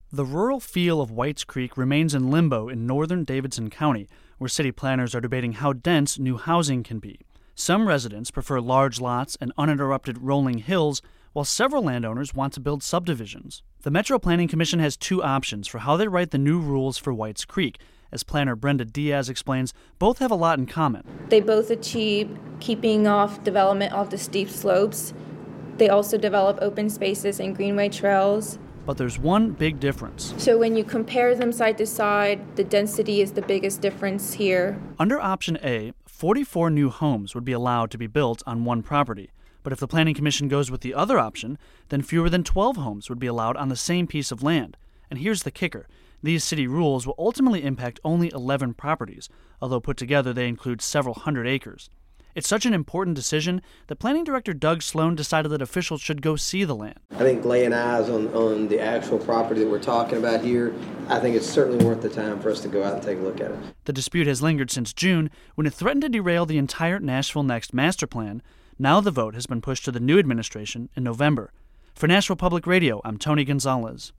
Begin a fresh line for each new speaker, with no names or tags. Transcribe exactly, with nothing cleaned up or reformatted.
The rural feel of Whites Creek remains in limbo in northern Davidson County, where city planners are debating how dense new housing can be. Some residents prefer large lots and uninterrupted rolling hills, while several landowners want to build subdivisions. The Metro Planning Commission has two options for how they write the new rules for Whites Creek. As planner Brenda Diaz explains, both have a lot in common.
They both achieve keeping off development off the steep slopes. They also develop open spaces and greenway trails.
But there's one big difference.
So when you compare them side to side, the density is the biggest difference here.
Under option A, forty-four new homes would be allowed to be built on one property. But if the Planning Commission goes with the other option, then fewer than twelve homes would be allowed on the same piece of land. And here's the kicker. These city rules will ultimately impact only eleven properties, although put together they include several hundred acres. It's such an important decision that Planning Director Doug Sloan decided that officials should go see the land.
I think laying eyes on, on the actual property that we're talking about here, I think it's certainly worth the time for us to go out and take a look at it.
The dispute has lingered since June, when it threatened to derail the entire Nashville Next master plan. Now the vote has been pushed to the new administration in November. For Nashville Public Radio, I'm Tony Gonzalez.